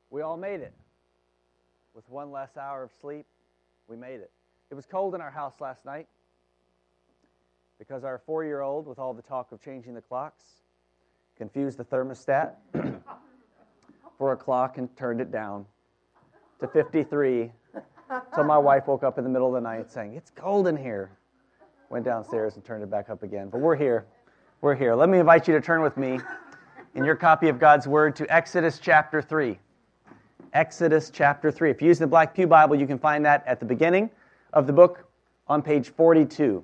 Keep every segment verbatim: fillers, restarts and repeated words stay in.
We all made it. With one less hour of sleep, we made it. It was cold in our house last night because our four-year-old, with all the talk of changing the clocks, confused the thermostat for a clock and turned it down to fifty-three. So my wife woke up in the middle of the night saying, "It's cold in here." Went downstairs and turned it back up again. But we're here. We're here. Let me invite you to turn with me in your copy of God's Word to Exodus chapter three. Exodus chapter three. If you're using the Black Pew Bible, you can find that at the beginning of the book on page forty-two.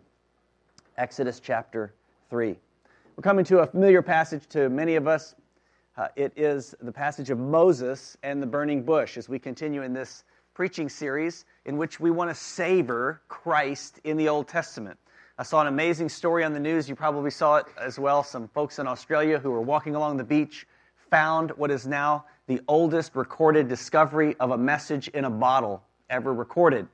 Exodus chapter three. We're coming to a familiar passage to many of us. Uh, it is the passage of Moses and the burning bush as we continue in this preaching series in which we want to savor Christ in the Old Testament. I saw an amazing story on the news. You probably saw it as well. Some folks in Australia who were walking along the beach found what is now the oldest recorded discovery of a message in a bottle ever recorded.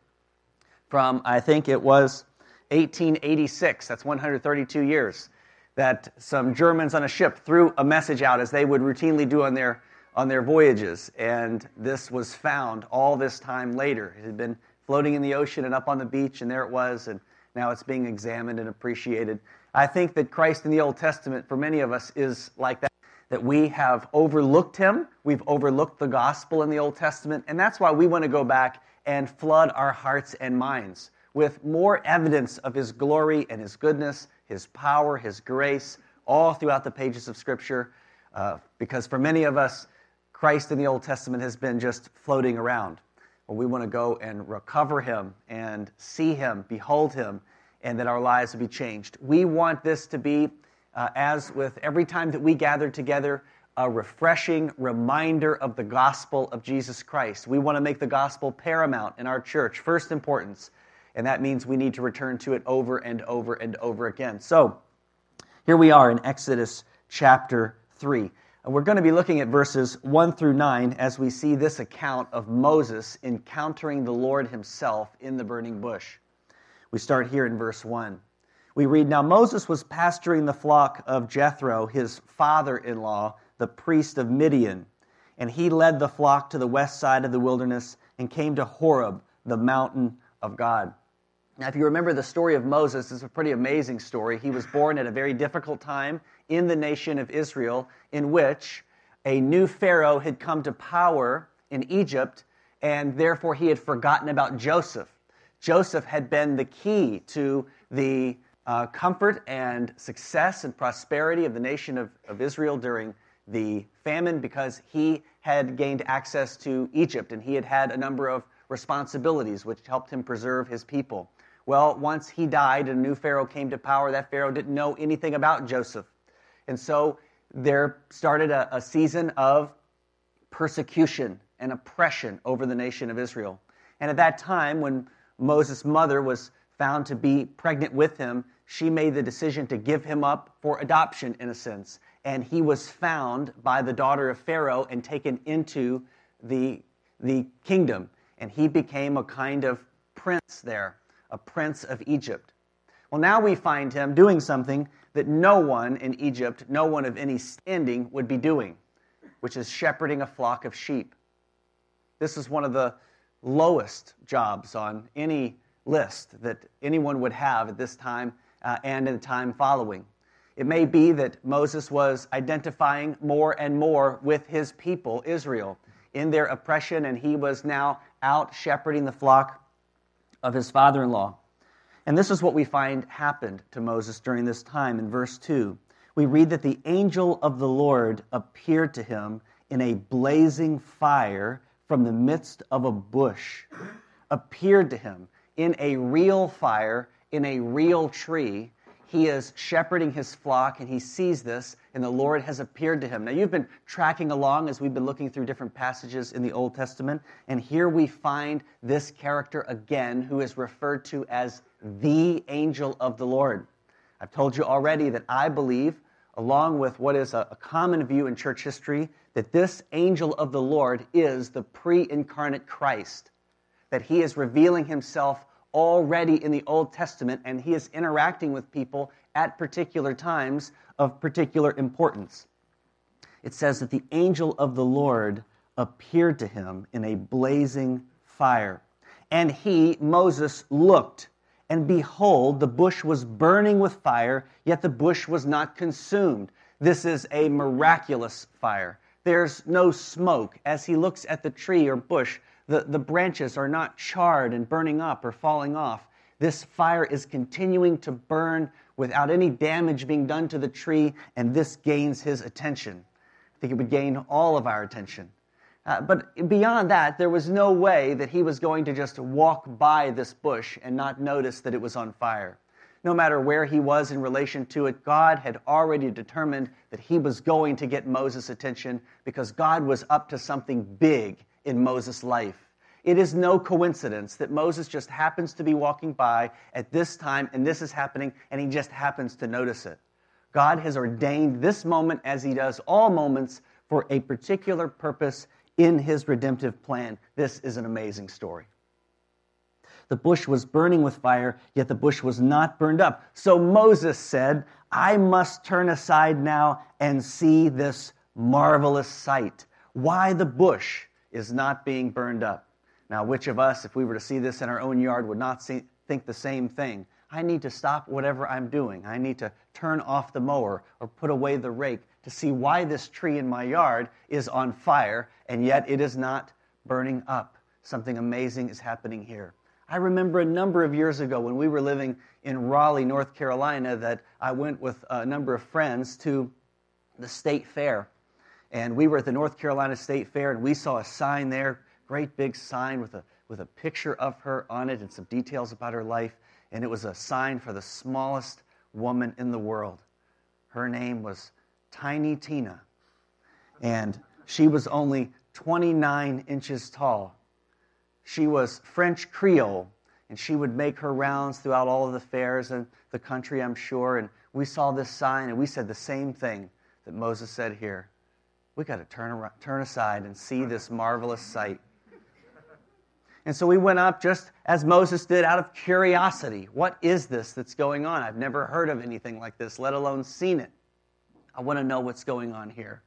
From, I think it was eighteen eighty-six, that's one hundred thirty-two years, that some Germans on a ship threw a message out as they would routinely do on their on their voyages. And this was found all this time later. It had been floating in the ocean and up on the beach, and there it was, and now it's being examined and appreciated. I think that Christ in the Old Testament, for many of us, is like that, that we have overlooked him. We've overlooked the gospel in the Old Testament, and that's why we want to go back and flood our hearts and minds with more evidence of his glory and his goodness, his power, his grace, all throughout the pages of Scripture, uh, because for many of us, Christ in the Old Testament has been just floating around. Well, we want to go and recover him and see him, behold him, and that our lives will be changed. We want this to be, uh, as with every time that we gather together, a refreshing reminder of the gospel of Jesus Christ. We want to make the gospel paramount in our church, first importance, and that means we need to return to it over and over and over again. So, here we are in Exodus chapter three. And we're going to be looking at verses one through nine as we see this account of Moses encountering the Lord himself in the burning bush. We start here in verse one. We read, "Now Moses was pasturing the flock of Jethro, his father-in-law, the priest of Midian, and he led the flock to the west side of the wilderness and came to Horeb, the mountain of God." Now, if you remember the story of Moses, it's a pretty amazing story. He was born at a very difficult time in the nation of Israel, in which a new Pharaoh had come to power in Egypt, and therefore he had forgotten about Joseph. Joseph had been the key to the uh, comfort and success and prosperity of the nation of, of Israel during the famine, because he had gained access to Egypt, and he had had a number of responsibilities which helped him preserve his people. Well, once he died and a new Pharaoh came to power, that Pharaoh didn't know anything about Joseph. And so there started a, a season of persecution and oppression over the nation of Israel. And at that time, when Moses' mother was found to be pregnant with him, she made the decision to give him up for adoption, in a sense. And he was found by the daughter of Pharaoh and taken into the, the kingdom. And he became a kind of prince there, a prince of Egypt. Well, now we find him doing something that no one in Egypt, no one of any standing, would be doing, which is shepherding a flock of sheep. This is one of the lowest jobs on any list that anyone would have at this time uh, and in the time following. It may be that Moses was identifying more and more with his people, Israel, in their oppression, and he was now out shepherding the flock of his father-in-law. And this is what we find happened to Moses during this time. In verse two, we read that the angel of the Lord appeared to him in a blazing fire from the midst of a bush. Appeared to him in a real fire, in a real tree. He is shepherding his flock, and he sees this, and the Lord has appeared to him. Now, you've been tracking along as we've been looking through different passages in the Old Testament, and here we find this character again, who is referred to as the angel of the Lord. I've told you already that I believe, along with what is a, a common view in church history, that this angel of the Lord is the pre-incarnate Christ, that he is revealing himself already in the Old Testament, and he is interacting with people at particular times of particular importance. It says that the angel of the Lord appeared to him in a blazing fire. And he, Moses, looked, and behold, the bush was burning with fire, yet the bush was not consumed. This is a miraculous fire. There's no smoke. As he looks at the tree or bush, the, the branches are not charred and burning up or falling off. This fire is continuing to burn without any damage being done to the tree, and this gains his attention. I think it would gain all of our attention. Uh, but beyond that, there was no way that he was going to just walk by this bush and not notice that it was on fire. No matter where he was in relation to it, God had already determined that he was going to get Moses' attention because God was up to something big in Moses' life. It is no coincidence that Moses just happens to be walking by at this time, and this is happening, and he just happens to notice it. God has ordained this moment, as he does all moments, for a particular purpose in his redemptive plan. This is an amazing story. The bush was burning with fire, yet the bush was not burned up. So Moses said, I must turn aside now and see this marvelous sight. Why the bush is not being burned up. Now, which of us, if we were to see this in our own yard, would not see, think the same thing? I need to stop whatever I'm doing. I need to turn off the mower or put away the rake to see why this tree in my yard is on fire, and yet it is not burning up. Something amazing is happening here. I remember a number of years ago when we were living in Raleigh, North Carolina, that I went with a number of friends to the state fair. And we were at the North Carolina State Fair, and we saw a sign there, great big sign with a, with a picture of her on it and some details about her life. And it was a sign for the smallest woman in the world. Her name was Tiny Tina. And she was only twenty-nine inches tall. She was French Creole, and she would make her rounds throughout all of the fairs in the country, I'm sure. And we saw this sign, and we said the same thing that Moses said here. We got to turn around, turn aside and see this marvelous sight. And so we went up just as Moses did out of curiosity. What is this that's going on? I've never heard of anything like this, let alone seen it. I want to know what's going on here.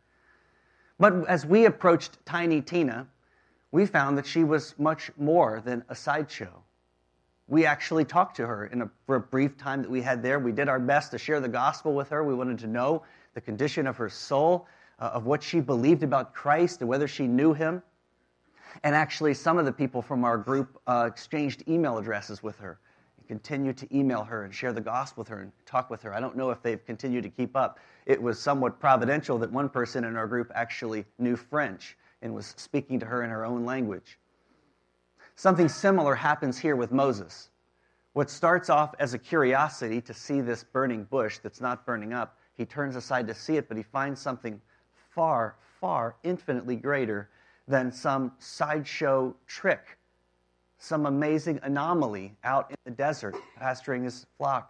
But as we approached Tiny Tina, we found that she was much more than a sideshow. We actually talked to her in a, for a brief time that we had there. We did our best to share the gospel with her. We wanted to know the condition of her soul, uh, of what she believed about Christ and whether she knew him. And actually, some of the people from our group uh, exchanged email addresses with her and continued to email her and share the gospel with her and talk with her. I don't know if they've continued to keep up. It was somewhat providential that one person in our group actually knew French and was speaking to her in her own language. Something similar happens here with Moses. What starts off as a curiosity to see this burning bush that's not burning up, he turns aside to see it, but he finds something far, far, infinitely greater than some sideshow trick, some amazing anomaly out in the desert pasturing his flock.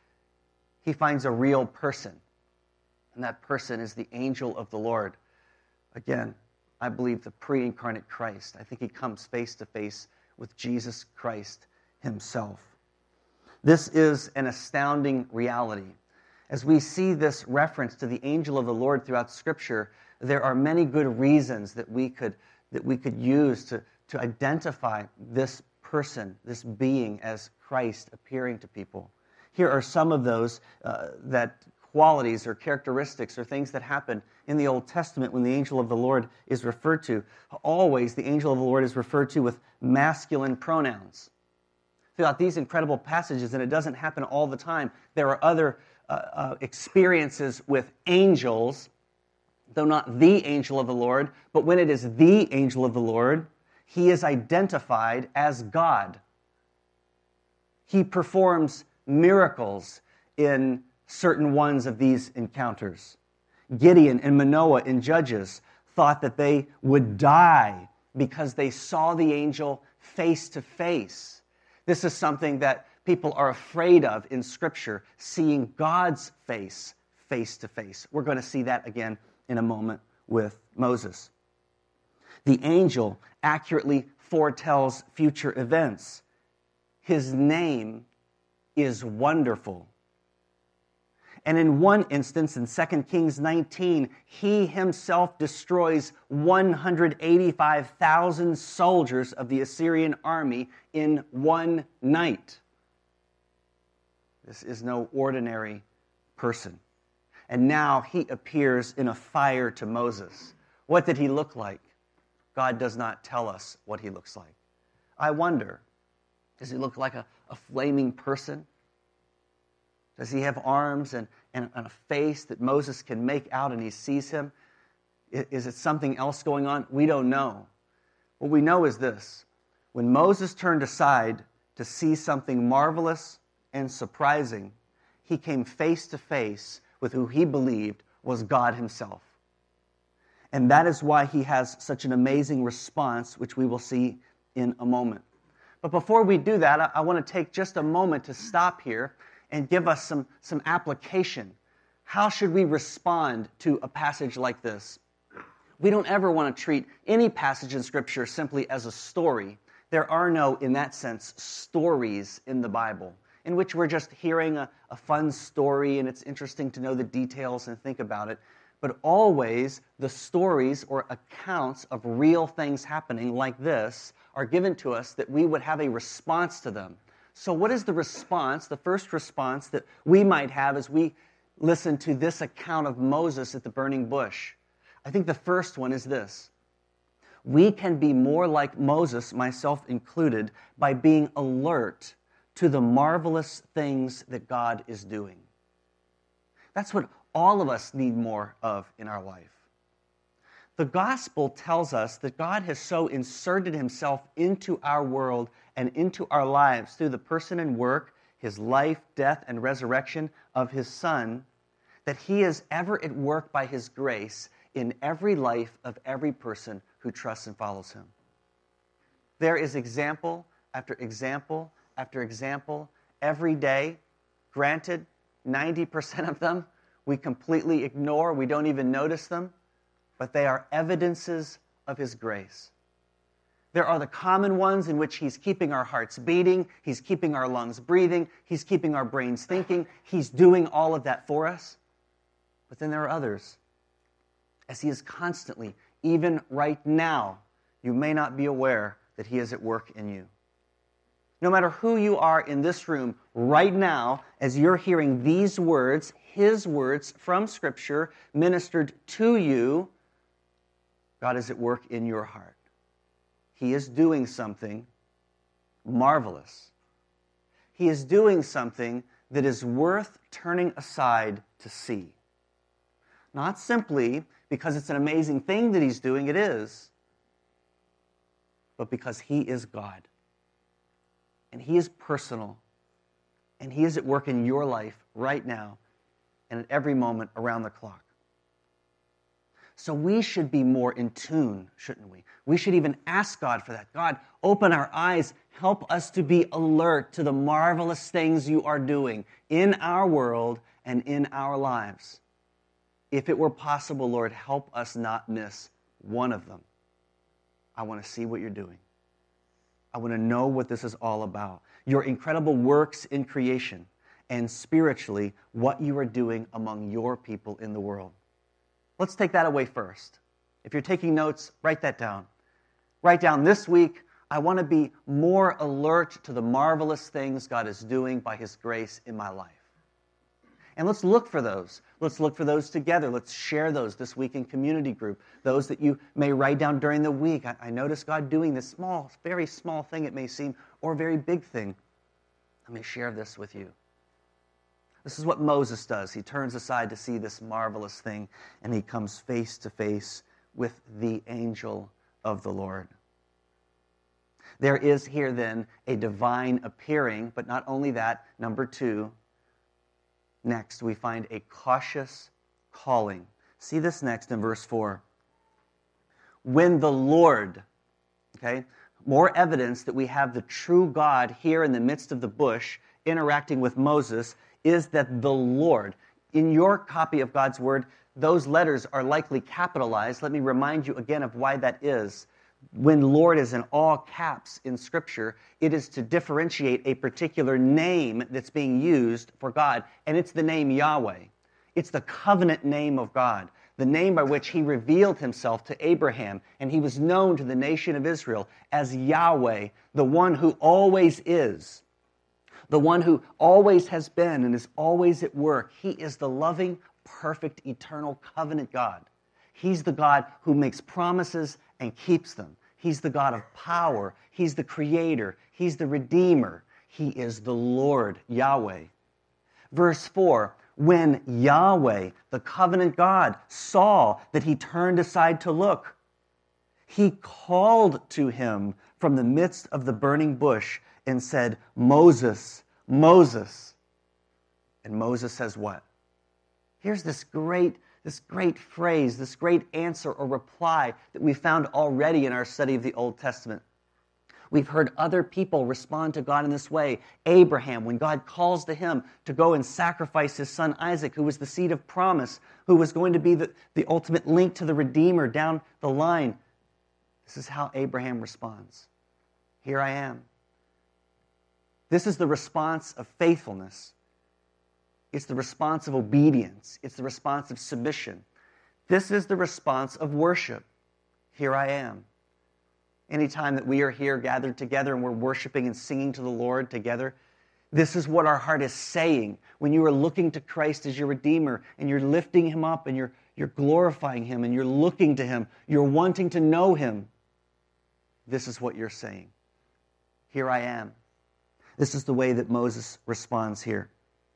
He finds a real person, and that person is the angel of the Lord. Again, I believe the pre-incarnate Christ. I think he comes face to face with Jesus Christ himself. This is an astounding reality. As we see this reference to the angel of the Lord throughout Scripture, there are many good reasons that we could that we could use to, to identify this person, this being, as Christ appearing to people. Here are some of those uh, that qualities or characteristics or things that happen in the Old Testament when the angel of the Lord is referred to. Always the angel of the Lord is referred to with masculine pronouns. Throughout these incredible passages, and it doesn't happen all the time, there are other uh, uh, experiences with angels, though not the angel of the Lord, but when it is the angel of the Lord, he is identified as God. He performs miracles in certain ones of these encounters. Gideon and Manoah in Judges thought that they would die because they saw the angel face to face. This is something that people are afraid of in Scripture, seeing God's face face to face. We're going to see that again in a moment with Moses. The angel accurately foretells future events. His name is Wonderful. And in one instance, in Second Kings nineteen, he himself destroys one hundred eighty-five thousand soldiers of the Assyrian army in one night. This is no ordinary person. And now he appears in a fire to Moses. What did he look like? God does not tell us what he looks like. I wonder, does he look like a, a flaming person? Does he have arms and, and, and a face that Moses can make out and he sees him? Is it something else going on? We don't know. What we know is this. When Moses turned aside to see something marvelous and surprising, he came face to face with who he believed was God himself. And that is why he has such an amazing response, which we will see in a moment. But before we do that, I, I want to take just a moment to stop here and give us some, some application. How should we respond to a passage like this? We don't ever want to treat any passage in Scripture simply as a story. There are no, in that sense, stories in the Bible, in which we're just hearing a, a fun story and it's interesting to know the details and think about it. But always the stories or accounts of real things happening like this are given to us that we would have a response to them. So what is the response, the first response that we might have as we listen to this account of Moses at the burning bush? I think the first one is this. We can be more like Moses, myself included, by being alert to the marvelous things that God is doing. That's what all of us need more of in our life. The gospel tells us that God has so inserted himself into our world and into our lives through the person and work, his life, death, and resurrection of his Son, that he is ever at work by his grace in every life of every person who trusts and follows him. There is example after example after example every day. Granted, ninety percent of them we completely ignore, we don't even notice them, but they are evidences of his grace. There are the common ones in which he's keeping our hearts beating, he's keeping our lungs breathing, he's keeping our brains thinking, he's doing all of that for us. But then there are others, as he is constantly, even right now, you may not be aware that he is at work in you. No matter who you are in this room right now, as you're hearing these words, his words from Scripture ministered to you, God is at work in your heart. He is doing something marvelous. He is doing something that is worth turning aside to see. Not simply because it's an amazing thing that he's doing, it is, but because he is God. And he is personal. And he is at work in your life right now and at every moment around the clock. So we should be more in tune, shouldn't we? We should even ask God for that. God, open our eyes. Help us to be alert to the marvelous things you are doing in our world and in our lives. If it were possible, Lord, help us not miss one of them. I want to see what you're doing. I want to know what this is all about. Your incredible works in creation and spiritually what you are doing among your people in the world. Let's take that away first. If you're taking notes, write that down. Write down this week, I want to be more alert to the marvelous things God is doing by his grace in my life. And let's look for those. Let's look for those together. Let's share those this week in community group. Those that you may write down during the week. I, I notice God doing this small, very small thing it may seem, or a very big thing. Let me share this with you. This is what Moses does. He turns aside to see this marvelous thing, and he comes face to face with the angel of the Lord. There is here then a divine appearing, but not only that, number two, next we find a cautious calling. See this next in verse four. When the Lord, okay, more evidence that we have the true God here in the midst of the bush interacting with Moses is that the Lord, in your copy of God's Word, those letters are likely capitalized. Let me remind you again of why that is. when Lord is in all caps in Scripture, it is to differentiate a particular name that's being used for God, and it's the name Yahweh. It's the covenant name of God, the name by which he revealed himself to Abraham, and he was known to the nation of Israel as Yahweh, the one who always is, the one who always has been and is always at work. He is the loving, perfect, eternal covenant God. He's the God who makes promises and keeps them. He's the God of power. He's the creator. He's the redeemer. He is the Lord, Yahweh. Verse four, when Yahweh, the covenant God, saw that he turned aside to look, he called to him from the midst of the burning bush and said, Moses, Moses. And Moses says what? Here's this great This great phrase, this great answer or reply that we found already in our study of the Old Testament. We've heard other people respond to God in this way. Abraham, when God calls to him to go and sacrifice his son Isaac, who was the seed of promise, who was going to be the, the ultimate link to the Redeemer down the line. This is how Abraham responds. Here I am. This is the response of faithfulness. It's the response of obedience. It's the response of submission. This is the response of worship. Here I am. Anytime that we are here gathered together and we're worshiping and singing to the Lord together, this is what our heart is saying. When you are looking to Christ as your Redeemer and you're lifting him up and you're, you're glorifying him and you're looking to him, you're wanting to know him, this is what you're saying. Here I am. This is the way that Moses responds here.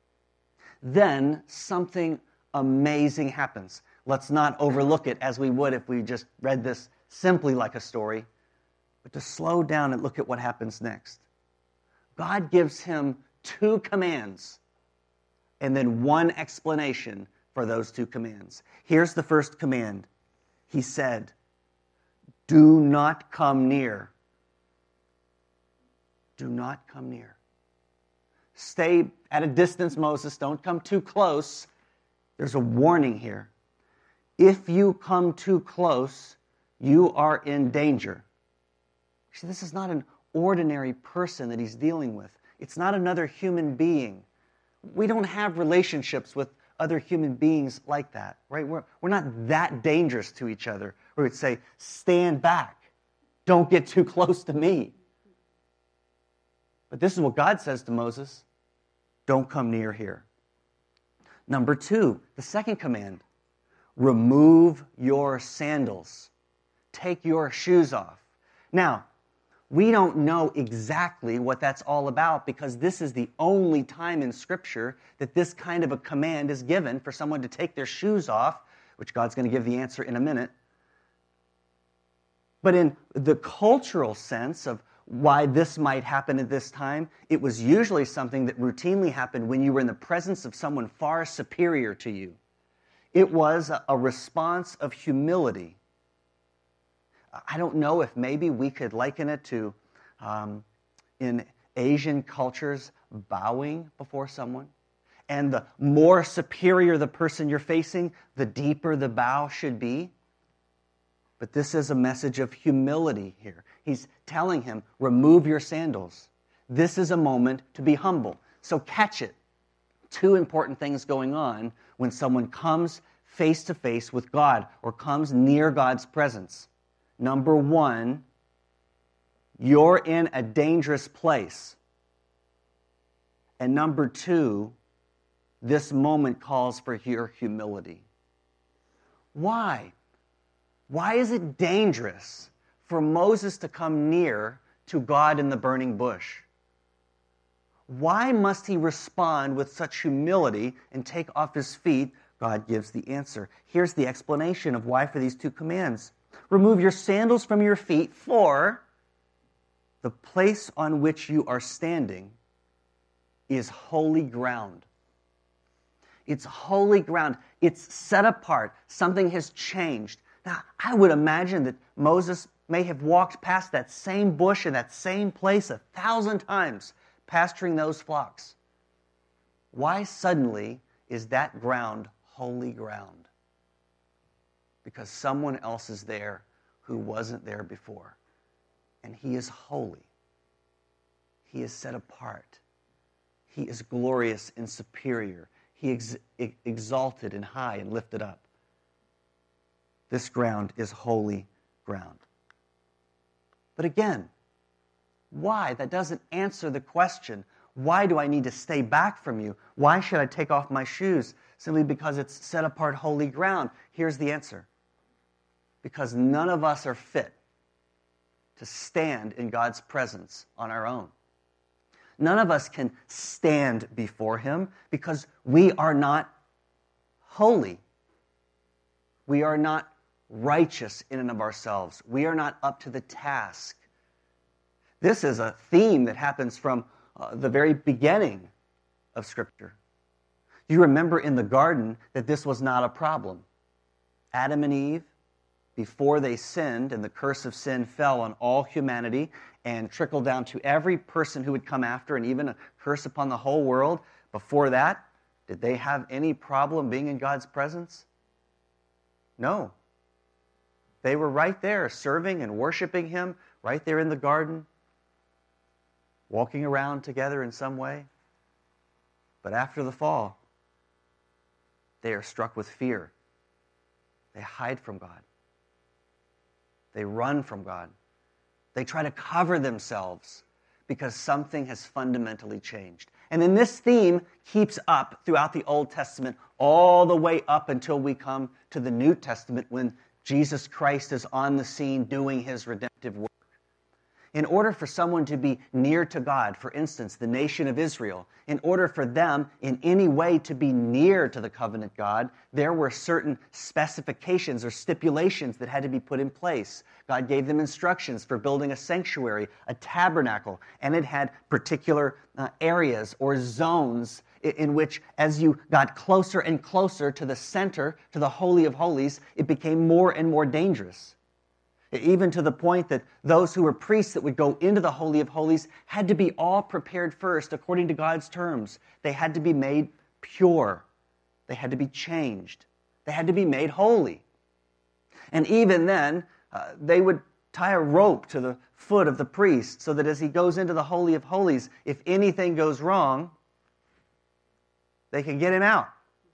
Then something amazing happens. Let's not overlook it as we would if we just read this simply like a story, but to slow down and look at what happens next. God gives him two commands and then one explanation for those two commands. Here's the first command. He said, do not come near. Do not come near. Stay at a distance, Moses. Don't come too close. There's a warning here. If you come too close, you are in danger. See, this is not an ordinary person that he's dealing with. It's not another human being. We don't have relationships with other human beings like that, right? We're, we're not that dangerous to each other. We would say, stand back. Don't get too close to me. But this is what God says to Moses. Don't come near here. Number two, the second command. Remove your sandals. Take your shoes off. Now, we don't know exactly what that's all about because this is the only time in Scripture that this kind of a command is given for someone to take their shoes off, which God's going to give the answer in a minute. But in the cultural sense of why this might happen at this time, it was usually something that routinely happened when you were in the presence of someone far superior to you. It was a, a response of humility. I don't know if maybe we could liken it to, um, in Asian cultures, bowing before someone. And the more superior the person you're facing, the deeper the bow should be. But this is a message of humility here. He's telling him, remove your sandals. This is a moment to be humble. So catch it. Two important things going on when someone comes face to face with God or comes near God's presence. Number one, you're in a dangerous place. And number two, this moment calls for your humility. Why? Why is it dangerous for Moses to come near to God in the burning bush? Why must he respond with such humility and take off his feet? God gives the answer. Here's the explanation of why for these two commands. Remove your sandals from your feet, for the place on which you are standing is holy ground. It's holy ground. It's set apart. Something has changed. Now, I would imagine that Moses may have walked past that same bush in that same place a thousand times, pasturing those flocks. Why suddenly is that ground holy ground? Because someone else is there who wasn't there before. And he is holy. He is set apart. He is glorious and superior. He is ex- exalted and high and lifted up. This ground is holy ground. But again, why? That doesn't answer the question. Why do I need to stay back from you? Why should I take off my shoes? Simply because it's set apart holy ground. Here's the answer. Because none of us are fit to stand in God's presence on our own. None of us can stand before him because we are not holy. We are not righteous in and of ourselves. We are not up to the task. This is a theme that happens from uh, the very beginning of Scripture. You remember in the garden that this was not a problem. Adam and Eve, before they sinned and the curse of sin fell on all humanity and trickled down to every person who would come after, and even a curse upon the whole world, before that, did they have any problem being in God's presence? No. They were right there serving and worshiping him, right there in the garden, walking around together in some way. But after the fall, they are struck with fear. They hide from God. They run from God. They try to cover themselves because something has fundamentally changed. And then this theme keeps up throughout the Old Testament all the way up until we come to the New Testament when Jesus Christ is on the scene doing his redemptive work. In order for someone to be near to God, for instance, the nation of Israel, in order for them in any way to be near to the covenant God, there were certain specifications or stipulations that had to be put in place. God gave them instructions for building a sanctuary, a tabernacle, and it had particular uh, areas or zones in, in which, as you got closer and closer to the center, to the Holy of Holies, it became more and more dangerous. Even to the point that those who were priests that would go into the Holy of Holies had to be all prepared first according to God's terms. They had to be made pure. They had to be changed. They had to be made holy. And even then, uh, they would tie a rope to the foot of the priest so that as he goes into the Holy of Holies, if anything goes wrong, they can get him out.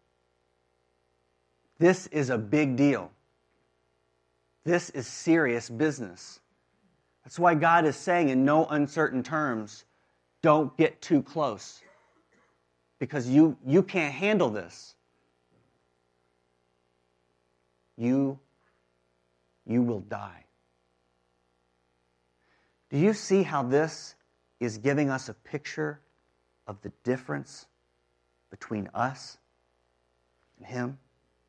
This is a big deal. This is serious business. That's why God is saying in no uncertain terms, don't get too close. Because you, you can't handle this. You, you will die. Do you see how this is giving us a picture of the difference between us and him?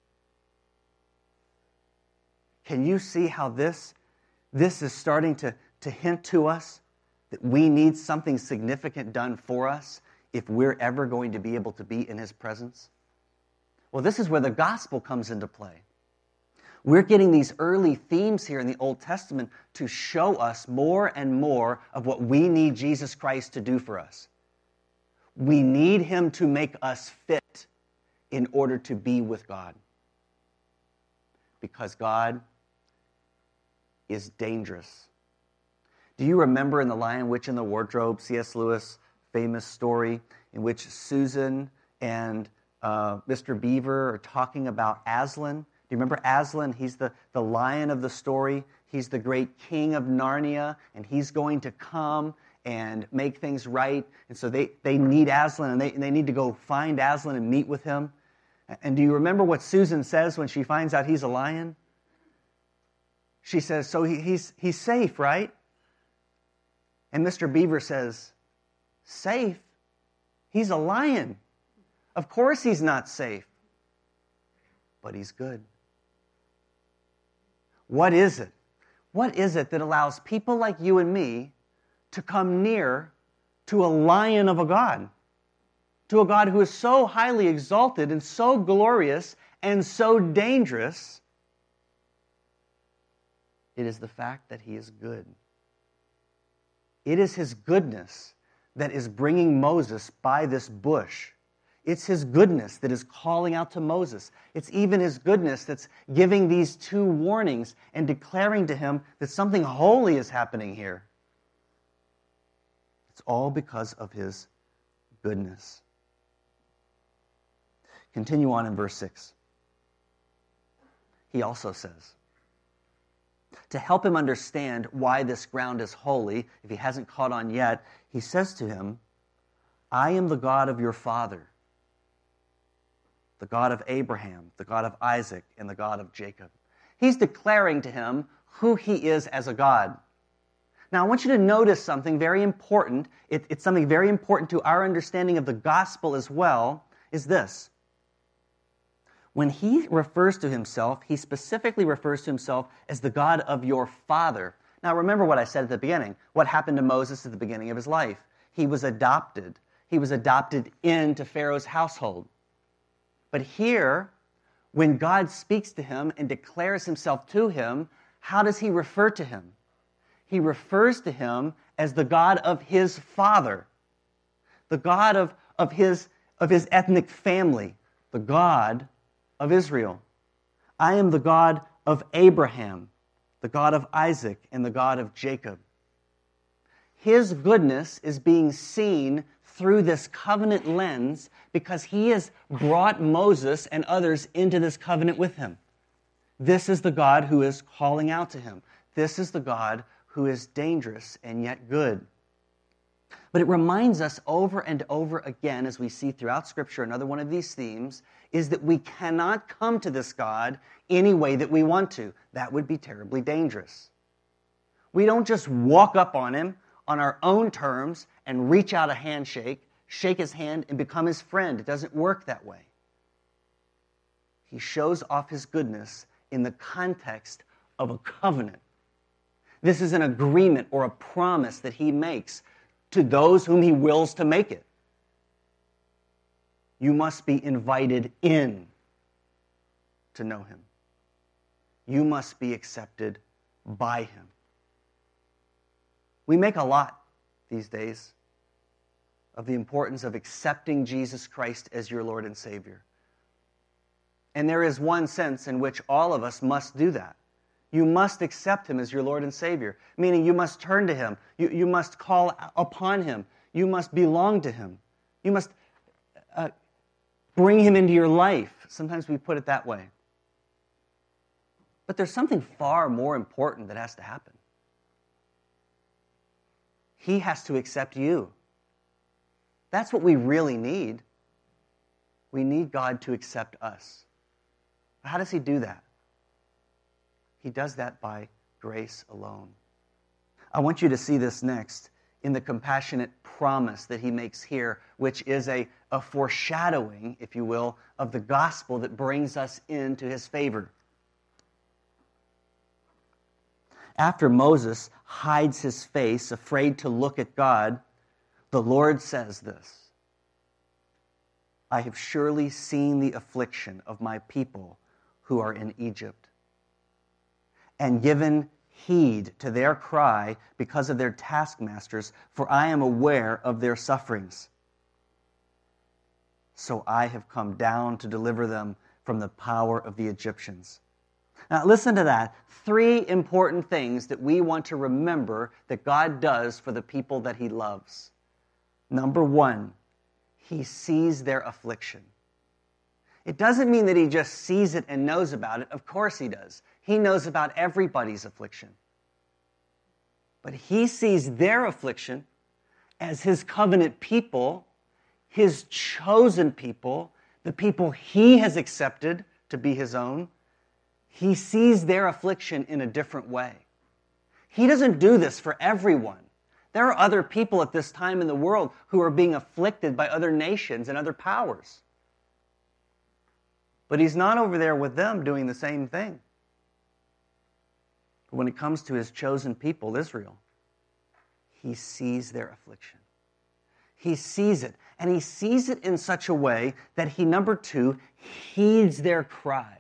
Can you see how this, this is starting to, to hint to us that we need something significant done for us if we're ever going to be able to be in his presence? Well, this is where the gospel comes into play. We're getting these early themes here in the Old Testament to show us more and more of what we need Jesus Christ to do for us. We need him to make us fit in order to be with God. Because God is dangerous. Do you remember in The Lion, Witch, and the Wardrobe, C S Lewis' famous story in which Susan and uh, Mister Beaver are talking about Aslan? Do you remember Aslan? He's the, the lion of the story. He's the great king of Narnia, and he's going to come and make things right. And so they, they need Aslan, and they, they need to go find Aslan and meet with him. And do you remember what Susan says when she finds out he's a lion? She says, so he, he's, he's safe, right? And Mister Beaver says, safe? He's a lion. Of course he's not safe. But he's good. What is it? What is it that allows people like you and me to come near to a lion of a God? To a God who is so highly exalted and so glorious and so dangerous? It is the fact that he is good. It is his goodness that is bringing Moses by this bush. It's his goodness that is calling out to Moses. It's even his goodness that's giving these two warnings and declaring to him that something holy is happening here. It's all because of his goodness. Continue on in verse six. He also says, to help him understand why this ground is holy, if he hasn't caught on yet, he says to him, I am the God of your father, the God of Abraham, the God of Isaac, and the God of Jacob. He's declaring to him who he is as a God. Now, I want you to notice something very important. It, it's something very important to our understanding of the gospel as well, is this. When he refers to himself, he specifically refers to himself as the God of your father. Now, remember what I said at the beginning. What happened to Moses at the beginning of his life? He was adopted. He was adopted into Pharaoh's household. But here, when God speaks to him and declares himself to him, how does he refer to him? He refers to him as the God of his father, the God of, of, his, of his ethnic family, the God of Israel. I am the God of Abraham, the God of Isaac, and the God of Jacob. His goodness is being seen through this covenant lens because he has brought Moses and others into this covenant with him. This is the God who is calling out to him. This is the God who is dangerous and yet good. But it reminds us over and over again, as we see throughout Scripture, another one of these themes, is that we cannot come to this God any way that we want to. That would be terribly dangerous. We don't just walk up on him on our own terms and reach out a handshake, shake his hand, and become his friend. It doesn't work that way. He shows off his goodness in the context of a covenant. This is an agreement or a promise that he makes to those whom he wills to make it. You must be invited in to know him. You must be accepted by him. We make a lot these days of the importance of accepting Jesus Christ as your Lord and Savior. And there is one sense in which all of us must do that. You must accept him as your Lord and Savior, meaning you must turn to him. You, you must call upon him. You must belong to him. You must uh, bring him into your life. Sometimes we put it that way. But there's something far more important that has to happen. He has to accept you. That's what we really need. We need God to accept us. How does he do that? He does that by grace alone. I want you to see this next in the compassionate promise that he makes here, which is a, a foreshadowing, if you will, of the gospel that brings us into his favor. After Moses hides his face, afraid to look at God, the Lord says this, I have surely seen the affliction of my people who are in Egypt, and given heed to their cry because of their taskmasters, for I am aware of their sufferings. So I have come down to deliver them from the power of the Egyptians. Now listen to that. Three important things that we want to remember that God does for the people that he loves. Number one, he sees their affliction. It doesn't mean that he just sees it and knows about it. Of course he does. He knows about everybody's affliction. But he sees their affliction as his covenant people, his chosen people, the people he has accepted to be his own. He sees their affliction in a different way. He doesn't do this for everyone. There are other people at this time in the world who are being afflicted by other nations and other powers. But he's not over there with them doing the same thing. But when it comes to his chosen people, Israel, he sees their affliction. He sees it. And he sees it in such a way that he, number two, heeds their cry.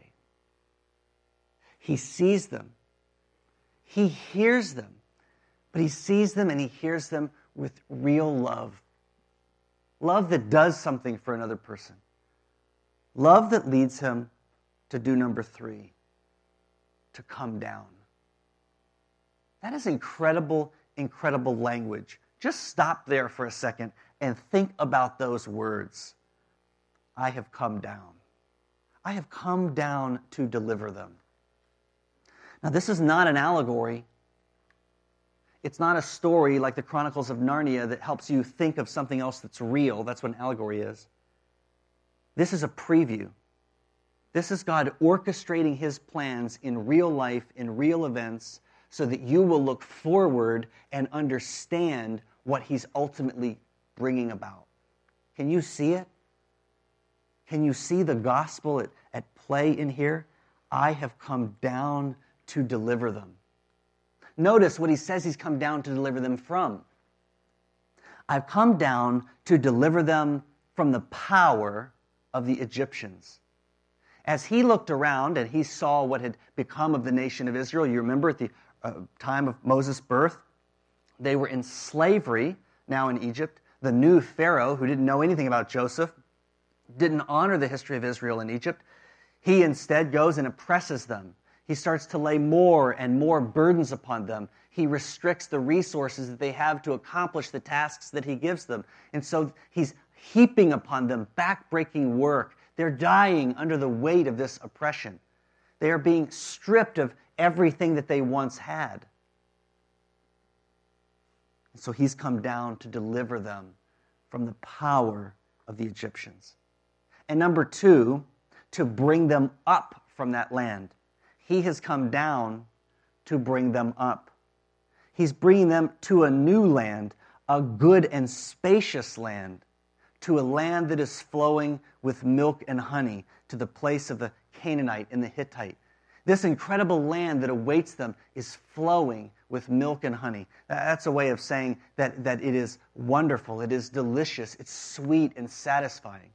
He sees them. He hears them. But he sees them and he hears them with real love. Love that does something for another person. Love that leads him to do number three, to come down. That is incredible, incredible language Just stop there for a second and think about those words. I have come down. I have come down to deliver them. Now, this is not an allegory. It's not a story like the Chronicles of Narnia that helps you think of something else that's real. That's what an allegory is. This is a preview. This is God orchestrating his plans in real life, in real events, so that you will look forward and understand what he's ultimately bringing about. Can you see it? Can you see the gospel at, at play in here? I have come down to deliver them. Notice what he says he's come down to deliver them from. I've come down to deliver them from the power of the Egyptians. As he looked around and he saw what had become of the nation of Israel, you remember at the uh, time of Moses' birth, they were in slavery now in Egypt. The new Pharaoh, who didn't know anything about Joseph, didn't honor the history of Israel in Egypt. He instead goes and oppresses them. He starts to lay more and more burdens upon them. He restricts the resources that they have to accomplish the tasks that he gives them. And so he's heaping upon them backbreaking work. They're dying under the weight of this oppression. They are being stripped of everything that they once had. And so he's come down to deliver them from the power of the Egyptians. And number two, to bring them up from that land. He has come down to bring them up. He's bringing them to a new land, a good and spacious land, to a land that is flowing with milk and honey, to the place of the Canaanite and the Hittite. This incredible land that awaits them is flowing with milk and honey. That's a way of saying that, that it is wonderful, it is delicious, it's sweet and satisfying.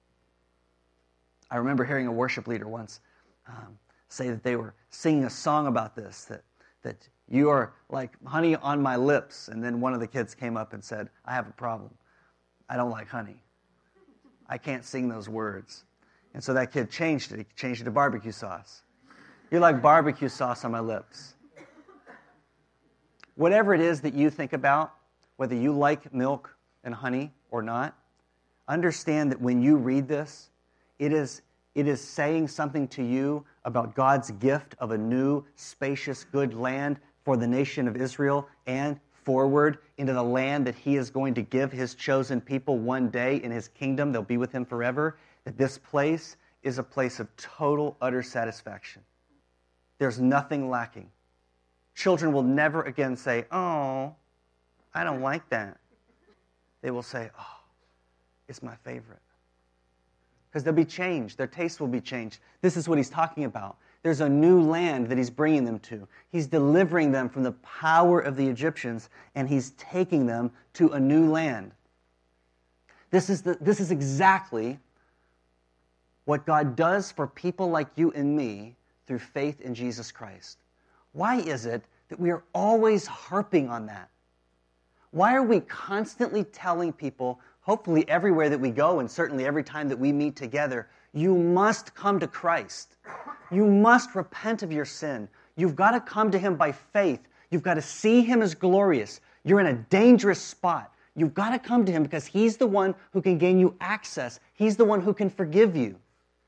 I remember hearing a worship leader once um, say that they were singing a song about this, that, that you are like honey on my lips. And then one of the kids came up and said, I have a problem. I don't like honey. I can't sing those words. And so that kid changed it. He changed it to barbecue sauce. You're like barbecue sauce on my lips. Whatever it is that you think about, whether you like milk and honey or not, understand that when you read this, it is, it is saying something to you about God's gift of a new, spacious, good land for the nation of Israel and forward into the land that he is going to give his chosen people one day in his kingdom. They'll be with him forever. That this place is a place of total, utter satisfaction. There's nothing lacking. Children will never again say, oh, I don't like that. They will say, oh, it's my favorite. Because they'll be changed. Their taste will be changed. This is what he's talking about. There's a new land that he's bringing them to. He's delivering them from the power of the Egyptians, and he's taking them to a new land. This is, the, this is exactly what God does for people like you and me through faith in Jesus Christ. Why is it that we are always harping on that? Why are we constantly telling people, hopefully everywhere that we go and certainly every time that we meet together, you must come to Christ. You must repent of your sin. You've got to come to him by faith. You've got to see him as glorious. You're in a dangerous spot. You've got to come to him because he's the one who can gain you access. He's the one who can forgive you.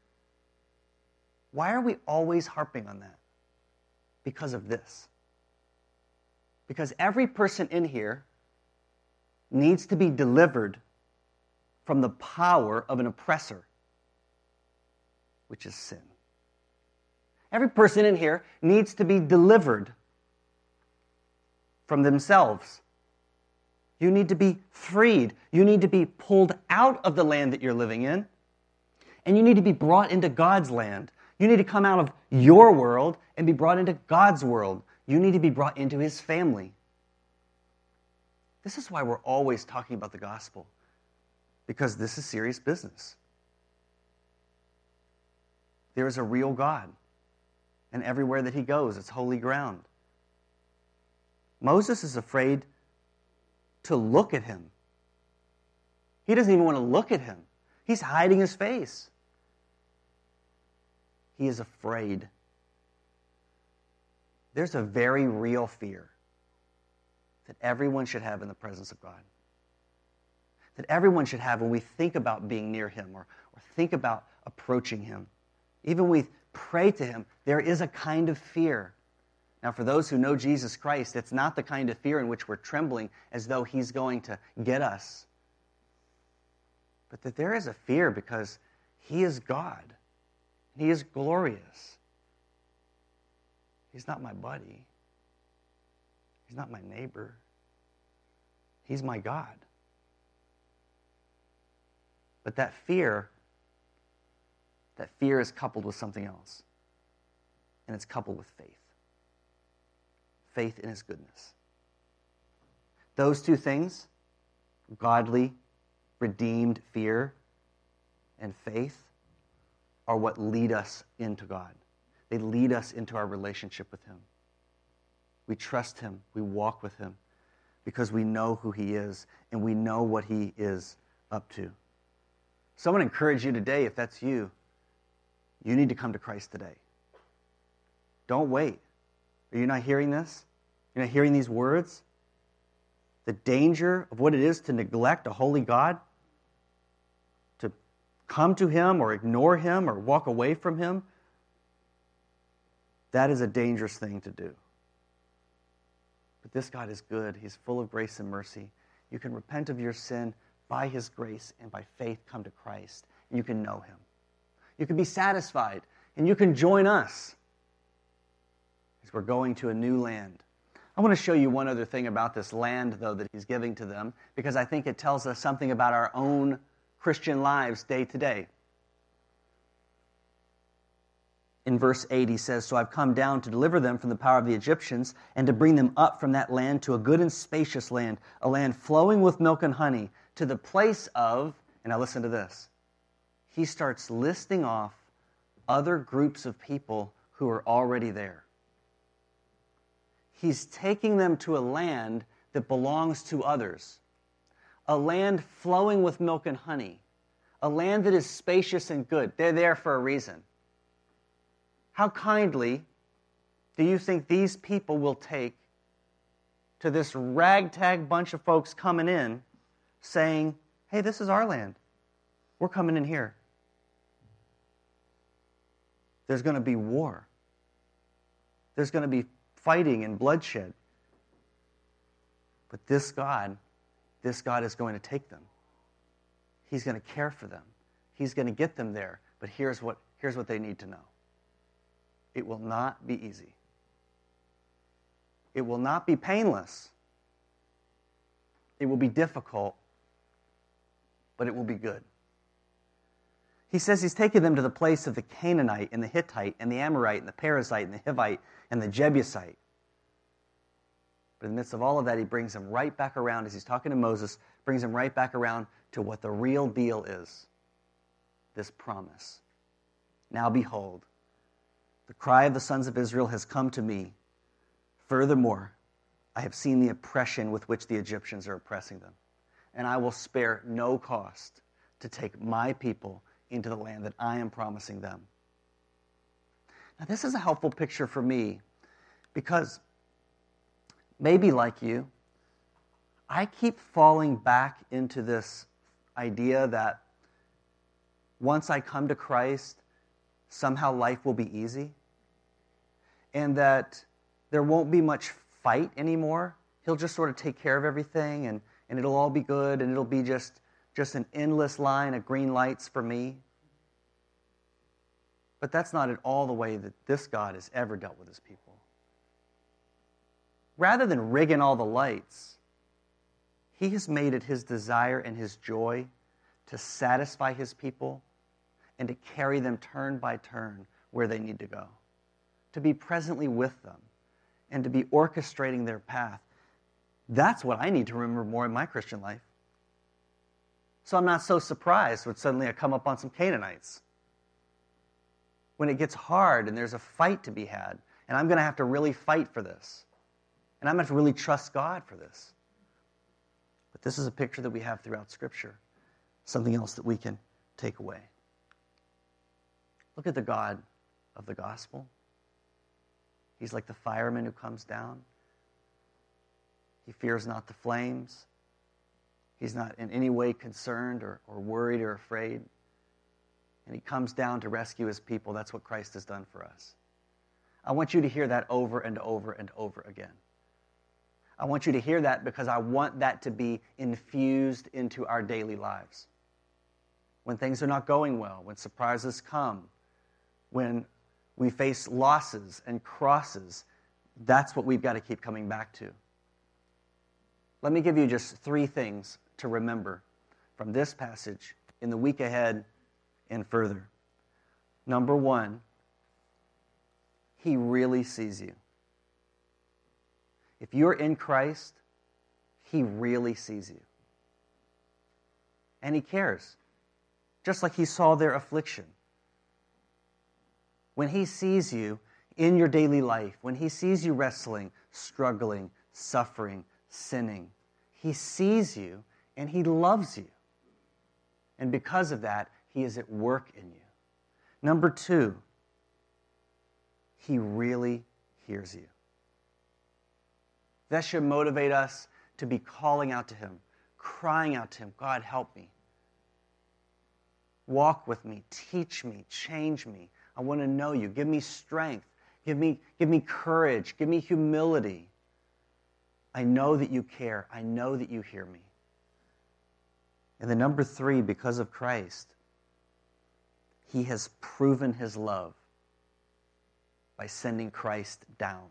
Why are we always harping on that? Because of this. Because every person in here needs to be delivered from the power of an oppressor, which is sin. Every person in here needs to be delivered from themselves. You need to be freed. You need to be pulled out of the land that you're living in, and you need to be brought into God's land. You need to come out of your world and be brought into God's world. You need to be brought into his family. This is why we're always talking about the gospel, because this is serious business. There is a real God, and everywhere that he goes, it's holy ground. Moses is afraid to look at him. He doesn't even want to look at him. He's hiding his face. He is afraid. There's a very real fear that everyone should have in the presence of God. That everyone should have when we think about being near him or, or think about approaching him. Even when we pray to him, there is a kind of fear. Now, for those who know Jesus Christ, it's not the kind of fear in which we're trembling as though he's going to get us. But that there is a fear because he is God. He is glorious. He's not my buddy. He's not my neighbor. He's my God. But that fear, that fear is coupled with something else. And it's coupled with faith. Faith in his goodness. Those two things, godly, redeemed fear and faith, are what lead us into God. They lead us into our relationship with him. We trust him. We walk with him because we know who he is and we know what he is up to. So I want to encourage you today, if that's you, you need to come to Christ today. Don't wait. Are you not hearing this? You're not hearing these words? The danger of what it is to neglect a holy God, to come to him or ignore him or walk away from him, that is a dangerous thing to do. But this God is good. He's full of grace and mercy. You can repent of your sin by his grace and by faith come to Christ. And you can know him. You can be satisfied and you can join us as we're going to a new land. I want to show you one other thing about this land, though, that he's giving to them, because I think it tells us something about our own Christian lives day to day. In verse eight, he says, "So I've come down to deliver them from the power of the Egyptians and to bring them up from that land to a good and spacious land, a land flowing with milk and honey, to the place of," and now listen to this, he starts listing off other groups of people who are already there. He's taking them to a land that belongs to others, a land flowing with milk and honey, a land that is spacious and good. They're there for a reason. How kindly do you think these people will take to this ragtag bunch of folks coming in saying, "Hey, this is our land. We're coming in here." There's going to be war. There's going to be fighting and bloodshed. But this God, this God is going to take them. He's going to care for them. He's going to get them there. But here's what, here's what they need to know. It will not be easy. It will not be painless. It will be difficult, but it will be good. He says he's taken them to the place of the Canaanite and the Hittite and the Amorite and the Perizzite and the Hivite and the Jebusite. But in the midst of all of that, he brings them right back around, as he's talking to Moses, brings them right back around to what the real deal is. This promise. "Now behold, the cry of the sons of Israel has come to me. Furthermore, I have seen the oppression with which the Egyptians are oppressing them. And I will spare no cost to take my people into the land that I am promising them." Now, this is a helpful picture for me because maybe like you, I keep falling back into this idea that once I come to Christ, somehow life will be easy and that there won't be much fight anymore. He'll just sort of take care of everything and, and it'll all be good and it'll be just Just an endless line of green lights for me. But that's not at all the way that this God has ever dealt with his people. Rather than rigging all the lights, he has made it his desire and his joy to satisfy his people and to carry them turn by turn where they need to go, to be presently with them and to be orchestrating their path. That's what I need to remember more in my Christian life. So I'm not so surprised when suddenly I come up on some Canaanites. When it gets hard and there's a fight to be had, and I'm going to have to really fight for this. And I'm going to have to really trust God for this. But this is a picture that we have throughout Scripture. Something else that we can take away. Look at the God of the gospel. He's like the fireman who comes down. He fears not the flames. He's not in any way concerned or, or worried or afraid. And he comes down to rescue his people. That's what Christ has done for us. I want you to hear that over and over and over again. I want you to hear that because I want that to be infused into our daily lives. When things are not going well, when surprises come, when we face losses and crosses, that's what we've got to keep coming back to. Let me give you just three things to remember from this passage in the week ahead and further. Number one, he really sees you. If you're in Christ, he really sees you. And he cares, just like he saw their affliction. When he sees you in your daily life, when he sees you wrestling, struggling, suffering, sinning, he sees you and he loves you. And because of that, he is at work in you. Number two, he really hears you. That should motivate us to be calling out to him, crying out to him, God, help me. Walk with me, teach me, change me. I want to know you. Give me strength. Give me, give me courage. Give me humility. I know that you care. I know that you hear me. And then number three, because of Christ, he has proven his love by sending Christ down.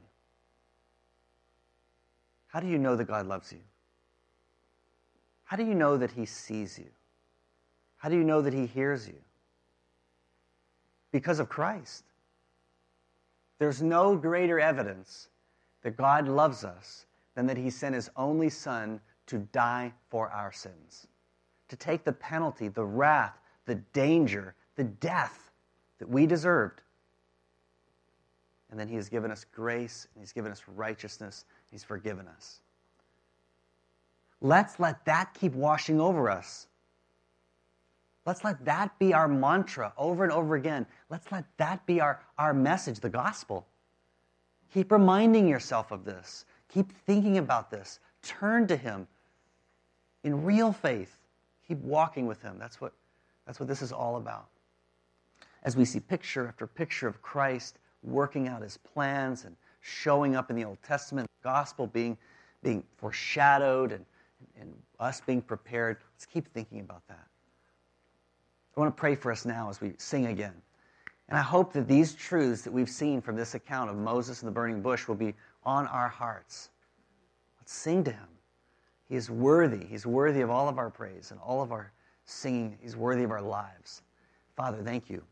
How do you know that God loves you? How do you know that he sees you? How do you know that he hears you? Because of Christ. There's no greater evidence that God loves us than that he sent his only Son to die for our sins, to take the penalty, the wrath, the danger, the death that we deserved. And then he has given us grace, and he's given us righteousness, and he's forgiven us. Let's let that keep washing over us. Let's let that be our mantra over and over again. Let's let that be our, our message, the gospel. Keep reminding yourself of this. Keep thinking about this. Turn to him in real faith. Keep walking with him. That's what, that's what this is all about. As we see picture after picture of Christ working out his plans and showing up in the Old Testament, the gospel being, being foreshadowed and, and us being prepared, let's keep thinking about that. I want to pray for us now as we sing again. And I hope that these truths that we've seen from this account of Moses and the burning bush will be on our hearts. Let's sing to him. He is worthy. He's worthy of all of our praise and all of our singing. He's worthy of our lives. Father, thank you.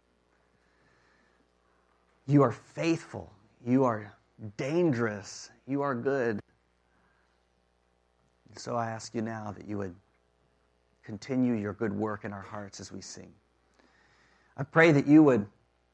You are faithful. You are dangerous. You are good. And so I ask you now that you would continue your good work in our hearts as we sing. I pray that you would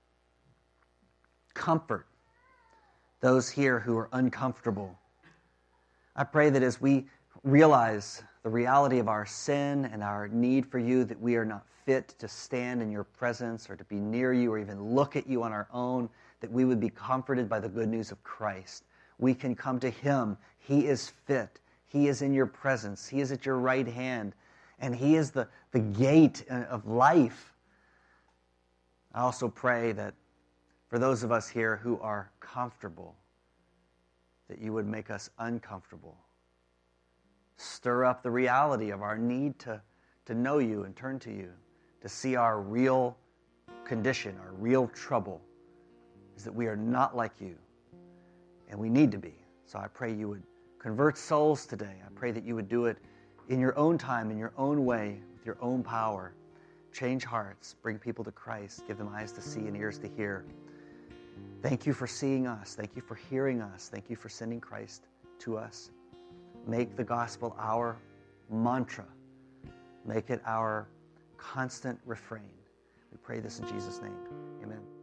comfort those here who are uncomfortable. I pray that as we realize the reality of our sin and our need for you, that we are not fit to stand in your presence or to be near you or even look at you on our own, that we would be comforted by the good news of Christ. We can come to him. He is fit. He is in your presence. He is at your right hand. And he is the, the gate of life. I also pray that for those of us here who are comfortable, that you would make us uncomfortable. Stir up the reality of our need to, to know you and turn to you, to see our real condition, our real trouble, is that we are not like you, and we need to be. So I pray you would convert souls today. I pray that you would do it in your own time, in your own way, with your own power. Change hearts, bring people to Christ, give them eyes to see and ears to hear. Thank you for seeing us. Thank you for hearing us. Thank you for sending Christ to us. Make the gospel our mantra. Make it our constant refrain. We pray this in Jesus' name.